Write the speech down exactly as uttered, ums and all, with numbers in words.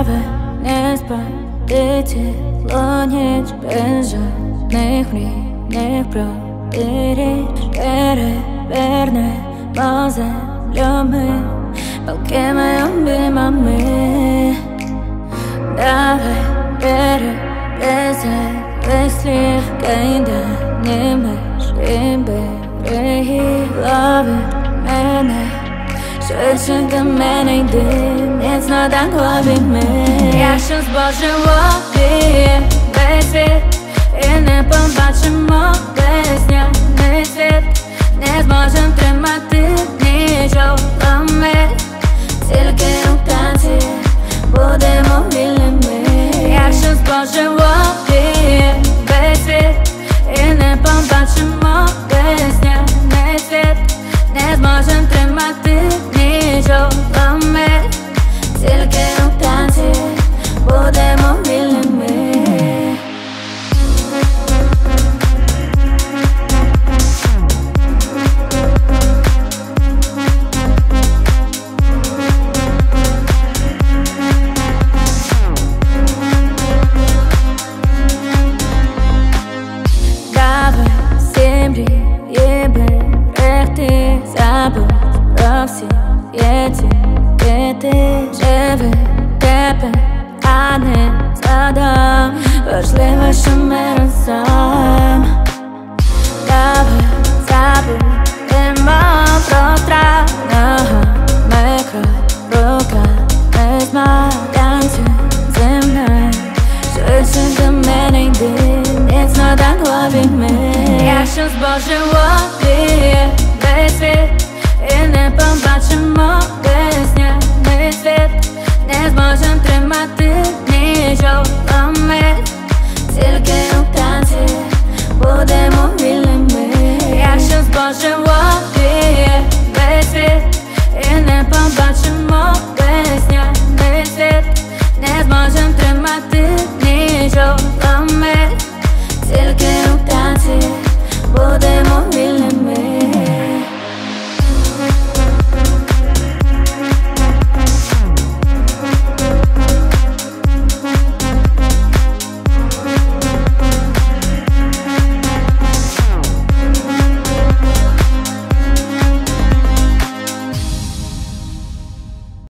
Давай не спать, тепло ніч без жодних мрій не проберіч. Перевернемо землю ми палкими обіймами. Давай переплезай весь слів кайдані межі береги. Лови мене, швидше до мене йди, міцно так обійми. Якщо збожимо весь світ і не побачимо весняний світ, не зможем тримати нічого ми, тільки у танці будемо вільними. Якщо збожимо весь світ і не побачимо весняний світ, не зможем тримати нічого ми, тільки у танці будемо вільними. Давай всі мрії берегти, забудь про всі є тільки ти. Живи тепер, а не згодом, важливо, що ми разом. Давай забудемо про страх, ногами крок, руками змах. Танцюй зі мною, швидше до мене йди, міцно так обійми. Якщо збожимо